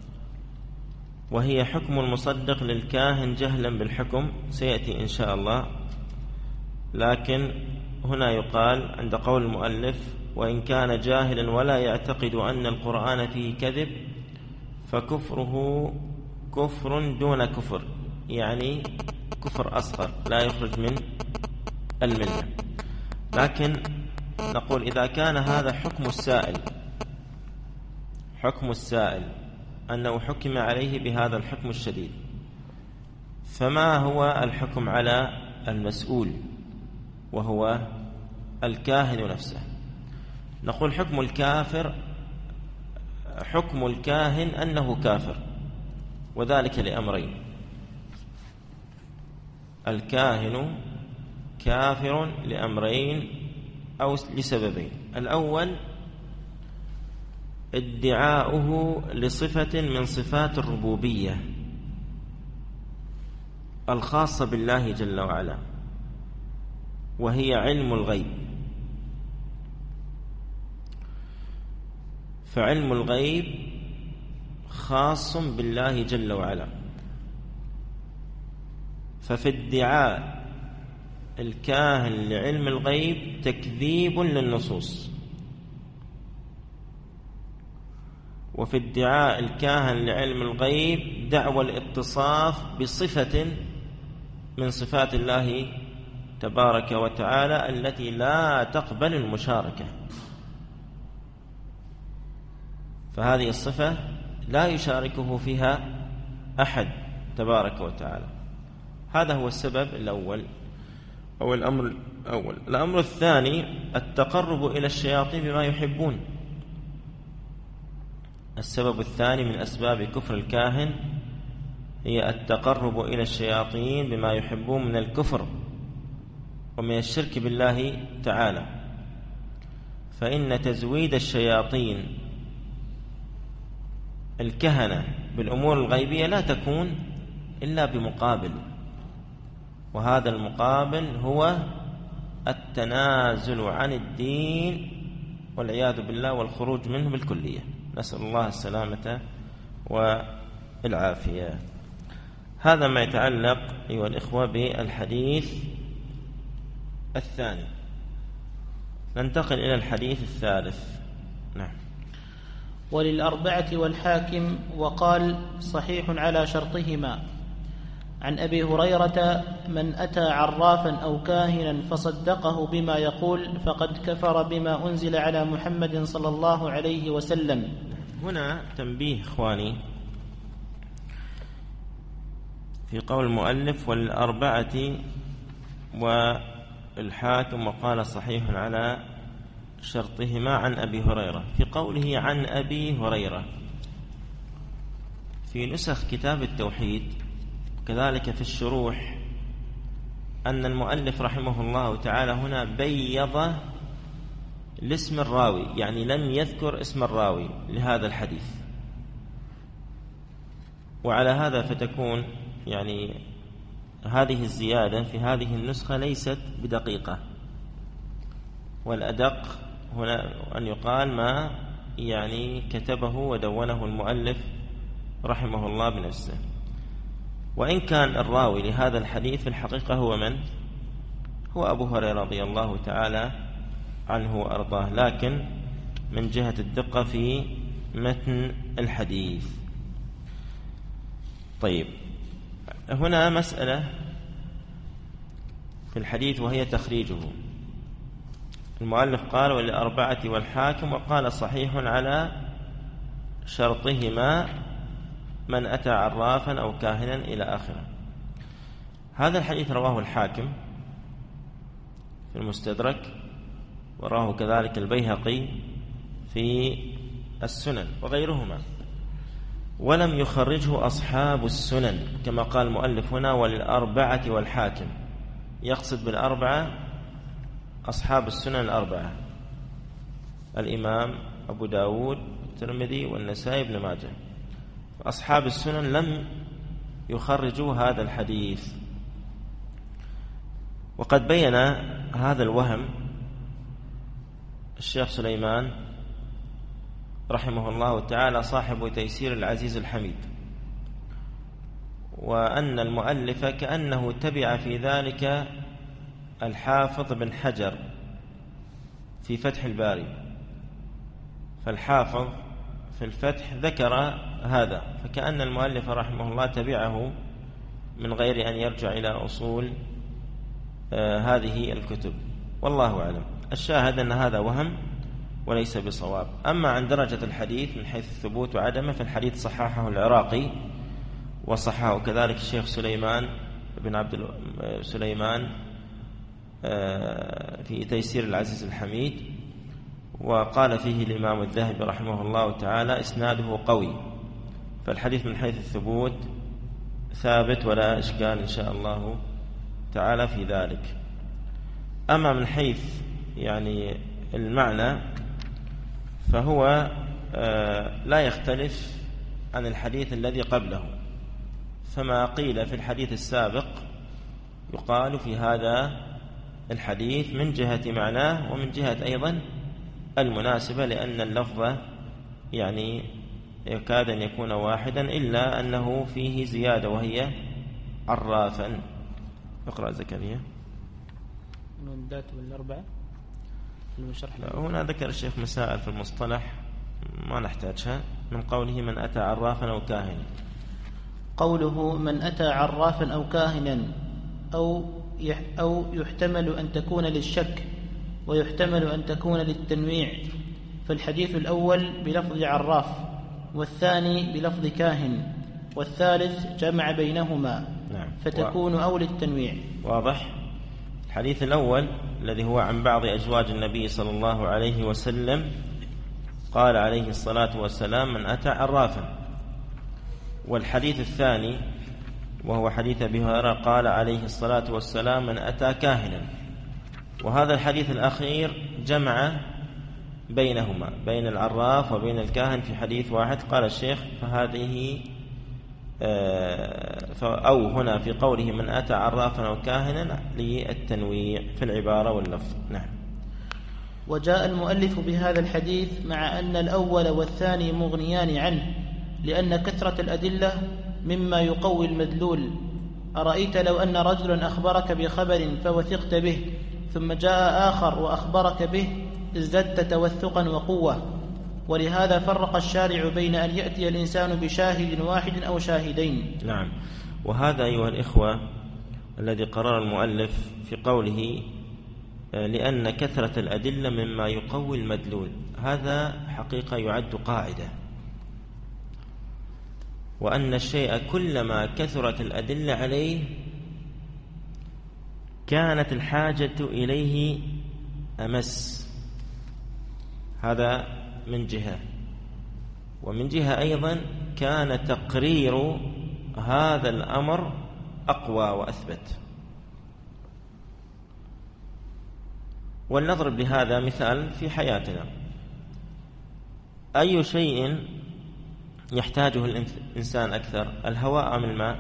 وهي حكم المصدق للكاهن جهلا بالحكم، سيأتي إن شاء الله. لكن هنا يقال عند قول المؤلف: وإن كان جاهلا ولا يعتقد أن القرآن فيه كذب فكفره كفر دون كفر، يعني كفر أصغر لا يخرج من الملة. لكن نقول إذا كان هذا حكم السائل أنه حكم عليه بهذا الحكم الشديد، فما هو الحكم على المسؤول وهو الكاهن نفسه؟ نقول حكم الكاهن أنه كافر، وذلك لأمرين: الكاهن كافر لأمرين أو لسببين. الأول ادعاؤه لصفة من صفات الربوبية الخاصة بالله جل وعلا، وهي علم الغيب. فعلم الغيب خاص بالله جل وعلا، ففي ادعاء الكاهن لعلم الغيب تكذيب للنصوص، وفي ادعاء الكاهن لعلم الغيب دعوى الاتصاف بصفة من صفات الله تبارك وتعالى التي لا تقبل المشاركة، فهذه الصفة لا يشاركه فيها أحد تبارك وتعالى. هذا هو السبب الأول أو الأمر الأول. الأمر الثاني التقرب إلى الشياطين بما يحبون. السبب الثاني من أسباب كفر الكاهن هي التقرب إلى الشياطين بما يحبون من الكفر ومن الشرك بالله تعالى، فإن تزويد الشياطين الكهنة بالأمور الغيبية لا تكون إلا بمقابل، وهذا المقابل هو التنازل عن الدين والعياذ بالله والخروج منه بالكلية، نسأل الله السلامة والعافية. هذا ما يتعلق أيها الإخوة بالحديث الثاني. ننتقل إلى الحديث الثالث. نعم. وللأربعة والحاكم وقال صحيح على شرطهما. عن أبي هريرة: من أتى عرافا أو كاهنا فصدقه بما يقول فقد كفر بما أنزل على محمد صلى الله عليه وسلم. هنا تنبيه إخواني في قول المؤلف وللأربعة والحاكم وقال صحيح على شرطهما عن أبي هريرة. في قوله عن أبي هريرة في نسخ كتاب التوحيد كذلك في الشروح أن المؤلف رحمه الله تعالى هنا بيض لاسم الراوي، يعني لم يذكر اسم الراوي لهذا الحديث، وعلى هذا فتكون يعني هذه الزيادة في هذه النسخة ليست بدقيقة، والأدق هنا أن يقال ما يعني كتبه ودونه المؤلف رحمه الله بنفسه. وإن كان الراوي لهذا الحديث في الحقيقة هو من؟ هو أبو هريرة رضي الله تعالى عنه وأرضاه، لكن من جهة الدقة في متن الحديث. طيب، هنا مسألة في الحديث وهي تخريجه. المؤلف قال وللأربعة والحاكم وقال صحيح على شرطهما من أتى عرافا أو كاهنا إلى آخره. هذا الحديث رواه الحاكم في المستدرك، وراه كذلك البيهقي في السنن وغيرهما، ولم يخرجه أصحاب السنن كما قال المؤلف هنا وللأربعة والحاكم، يقصد بالأربعة أصحاب السنن الأربعة: الإمام أبو داود والترمذي والنسائي بن ماجه. أصحاب السنن لم يخرجوا هذا الحديث. وقد بين هذا الوهم الشيخ سليمان رحمه الله تعالى صاحب تيسير العزيز الحميد، وأن المؤلف كأنه تبع في ذلك الحافظ بن حجر في فتح الباري، فالحافظ في الفتح ذكر هذا، فكأن المؤلف رحمه الله تبعه من غير أن يرجع إلى أصول هذه الكتب، والله أعلم. الشاهد أن هذا وهم وليس بصواب. أما عن درجة الحديث من حيث الثبوت وعدمه فالحديث صححه العراقي وصححه كذلك الشيخ سليمان بن عبد سليمان في تيسير العزيز الحميد، وقال فيه الإمام الذهبي رحمه الله تعالى إسناده قوي، فالحديث من حيث الثبوت ثابت ولا إشكال إن شاء الله تعالى في ذلك. أما من حيث يعني المعنى فهو لا يختلف عن الحديث الذي قبله، فما قيل في الحديث السابق يقال في هذا الحديث من جهة معناه ومن جهة أيضا المناسبة، لأن اللفظ يعني يكاد أن يكون واحدا، إلا أنه فيه زيادة وهي عرافا. اقرأ زكريا. نون ذات والأربعة المشرح. هنا ذكر الشيخ مسائل في المصطلح ما نحتاجها، من قوله من أتى عرافا أو كاهنا. قوله من أتى عرافا أو كاهنا أو يحتمل أن تكون للشك ويحتمل أن تكون للتنويع، فالحديث الأول بلفظ عراف والثاني بلفظ كاهن والثالث جمع بينهما. نعم. فتكون أو للتنويع. واضح. الحديث الأول الذي هو عن بعض أزواج النبي صلى الله عليه وسلم قال عليه الصلاة والسلام من أتى عرافا، والحديث الثاني وهو حديث أبي هريرة قال عليه الصلاة والسلام من أتى كاهنا. وهذا الحديث الأخير جمع بينهما، بين العراف وبين الكاهن في حديث واحد. قال الشيخ فهذه أو هنا في قوله من أتى عرافا أو كاهنا للتنويع في العبارة واللفظ. نعم. وجاء المؤلف بهذا الحديث مع أن الأول والثاني مغنيان عنه، لأن كثرة الأدلة مما يقوي المدلول. أرأيت لو أن رجلا أخبرك بخبر فوثقت به، ثم جاء آخر وأخبرك به، ازددت توثقا وقوة. ولهذا فرق الشارع بين أن يأتي الإنسان بشاهد واحد أو شاهدين. نعم. وهذا أيها الإخوة الذي قرر المؤلف في قوله لأن كثرة الأدلة مما يقوي المدلول، هذا حقيقة يعد قاعدة، وأن الشيء كلما كثرت الأدلة عليه كانت الحاجة إليه أمس. هذا من جهة، ومن جهة أيضا كان تقرير هذا الأمر أقوى وأثبت. ولنضرب لهذا مثال في حياتنا. أي شيء يحتاجه الإنسان أكثر، الهواء أم الماء؟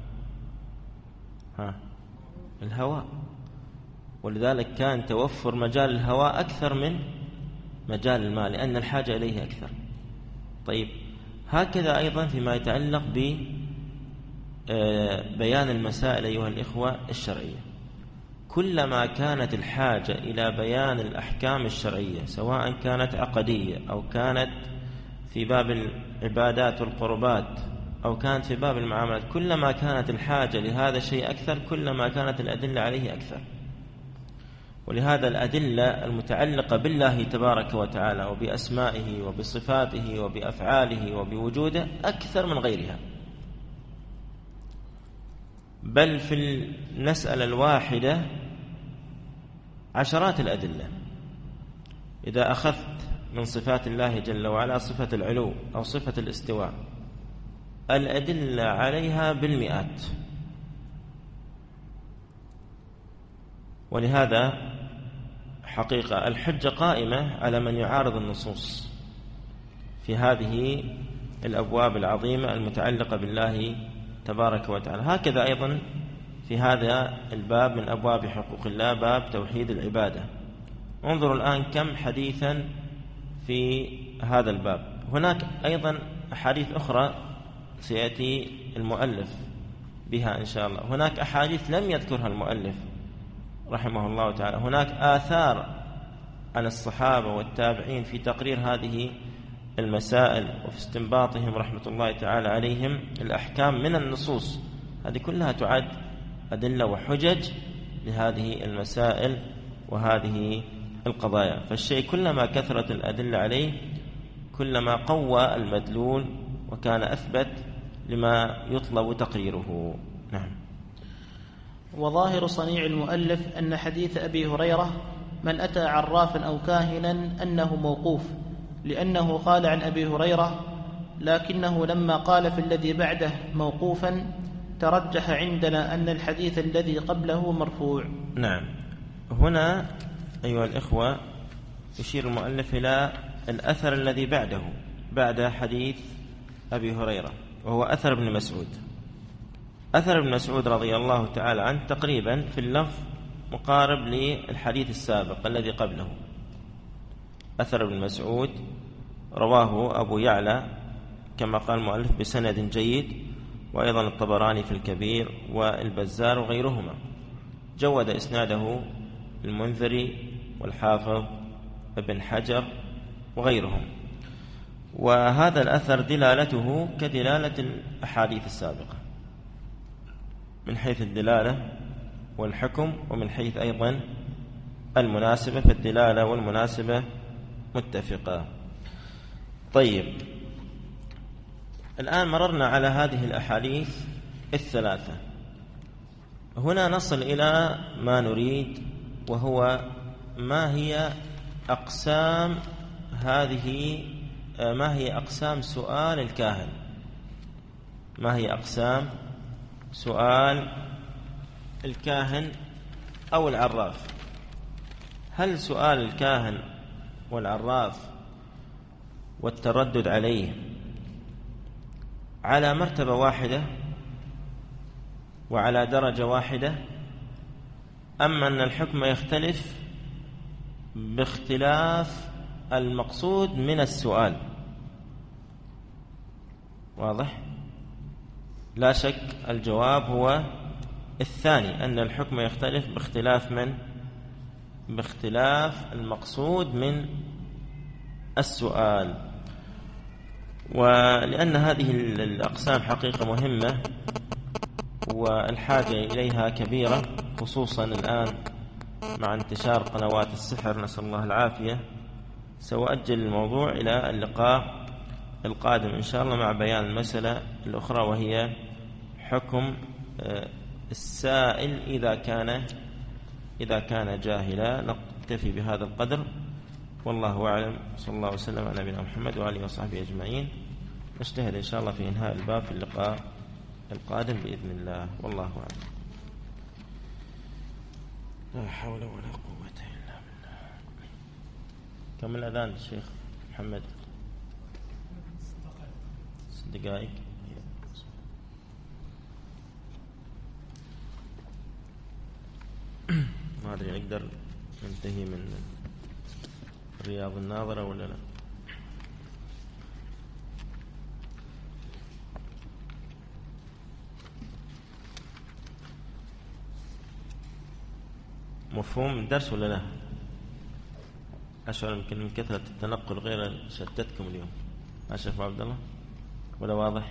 الهواء. ولذلك كان توفر مجال الهواء أكثر من مجال الماء، لأن الحاجة إليه أكثر. طيب، هكذا أيضا فيما يتعلق ببيان المسائل أيها الإخوة الشرعية، كلما كانت الحاجة إلى بيان الأحكام الشرعية سواء كانت عقدية أو كانت في باب العبادات والقربات أو كانت في باب المعاملات، كلما كانت الحاجة لهذا الشيء أكثر كلما كانت الأدلة عليه أكثر. ولهذا الأدلة المتعلقة بالله تبارك وتعالى وبأسمائه وبصفاته وبأفعاله وبوجوده أكثر من غيرها. بل في المسألة الواحدة عشرات الأدلة. إذا أخذت من صفات الله جل وعلا صفة العلو أو صفة الاستواء، الأدلة عليها بالمئات. ولهذا حقيقة الحجة قائمة على من يعارض النصوص في هذه الأبواب العظيمة المتعلقة بالله تبارك وتعالى. هكذا أيضا في هذا الباب من أبواب حقوق الله، باب توحيد العبادة. انظروا الآن كم حديثا في هذا الباب. هناك أيضا أحاديث أخرى سيأتي المؤلف بها إن شاء الله. هناك أحاديث لم يذكرها المؤلف رحمه الله تعالى. هناك آثار عن الصحابة والتابعين في تقرير هذه المسائل وفي استنباطهم رحمة الله تعالى عليهم الأحكام من النصوص. هذه كلها تعد أدلة وحجج لهذه المسائل وهذه القضايا. فالشيء كلما كثرت الأدلة عليه كلما قوى المدلول وكان أثبت لما يطلب تقريره. نعم. وظاهر صنيع المؤلف أن حديث أبي هريرة من أتى عرافا أو كاهنا أنه موقوف، لأنه قال عن أبي هريرة، لكنه لما قال في الذي بعده موقوفا ترجح عندنا أن الحديث الذي قبله مرفوع. نعم. هنا أيها الإخوة يشير المؤلف إلى الأثر الذي بعده بعد حديث أبي هريرة، وهو أثر ابن مسعود. أثر ابن مسعود رضي الله تعالى عنه تقريبا في اللفظ مقارب للحديث السابق الذي قبله. أثر ابن مسعود رواه أبو يعلى كما قال المؤلف بسند جيد، وأيضا الطبراني في الكبير والبزار وغيرهما. جود إسناده المنذري والحافظ ابن حجر وغيرهم. وهذا الأثر دلالته كدلالة الأحاديث السابقة من حيث الدلالة والحكم، ومن حيث أيضا المناسبة، فالدلالة والمناسبة متفقة. طيب، الآن مررنا على هذه الأحاديث الثلاثة. هنا نصل إلى ما نريد، وهو ما هي أقسام سؤال الكاهن. ما هي أقسام سؤال الكاهن أو العراف؟ هل سؤال الكاهن والعراف والتردد عليه على مرتبة واحدة وعلى درجة واحدة، أم أن الحكم يختلف باختلاف المقصود من السؤال؟ واضح؟ لا شك الجواب هو الثاني، أن الحكم يختلف باختلاف المقصود من السؤال. ولأن هذه الأقسام حقيقة مهمة والحاجة إليها كبيرة، خصوصا الآن مع انتشار قنوات السحر، نسأل الله العافية، سأؤجل الموضوع إلى اللقاء القادم إن شاء الله مع بيان المسألة الأخرى، وهي حكم السائل إذا كان جاهلا. نكتفي بهذا القدر، والله أعلم. صلى الله وسلم على نبينا محمد وآله وصحبه أجمعين. نجتهد إن شاء الله في إنهاء الباب في اللقاء القادم بإذن الله، والله أعلم. لا حول ولا قوة إلا بالله. كم الأذان الشيخ محمد؟ 6 دقائق. ما أدري نقدر ننتهي من رياض الناظرة ولا لا؟ مفهوم الدرس ولا لا؟ أشعر يمكن من كثرة التنقل غير شتتكم اليوم. ما شاف عبد الله ولا واضح؟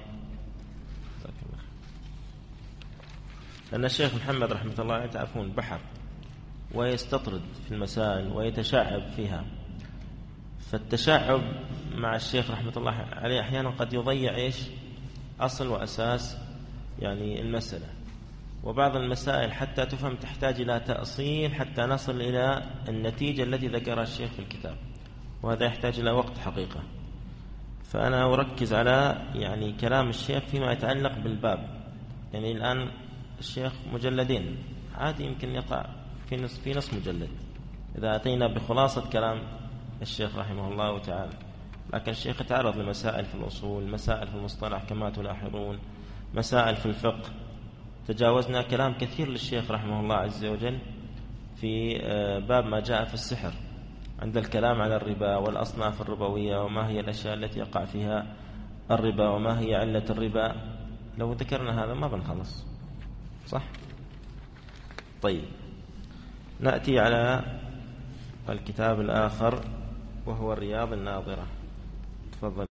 لأن الشيخ محمد رحمة الله عليه تعرفون بحر، ويستطرد في المسائل ويتشعب فيها، فالتشعب مع الشيخ رحمة الله عليه أحيانا قد يضيع أصل وأساس المسألة. وبعض المسائل حتى تفهم تحتاج إلى تأصيل حتى نصل إلى النتيجة التي ذكرها الشيخ في الكتاب، وهذا يحتاج إلى وقت حقيقة. فأنا أركز على كلام الشيخ فيما يتعلق بالباب. الآن الشيخ مجلدين، عادي يمكن يقع في نصف مجلد إذا أتينا بخلاصة كلام الشيخ رحمه الله تعالى. لكن الشيخ تعرض لمسائل في الأصول، مسائل في المصطلح كما تلاحظون، مسائل في الفقه. تجاوزنا كلام كثير للشيخ رحمه الله عز وجل في باب ما جاء في السحر، عند الكلام على الربا والأصناف الربوية، وما هي الأشياء التي يقع فيها الربا، وما هي علة الربا. لو ذكرنا هذا ما بنخلص، صح؟ طيب، نأتي على الكتاب الآخر وهو الرياض الناظرة. تفضل.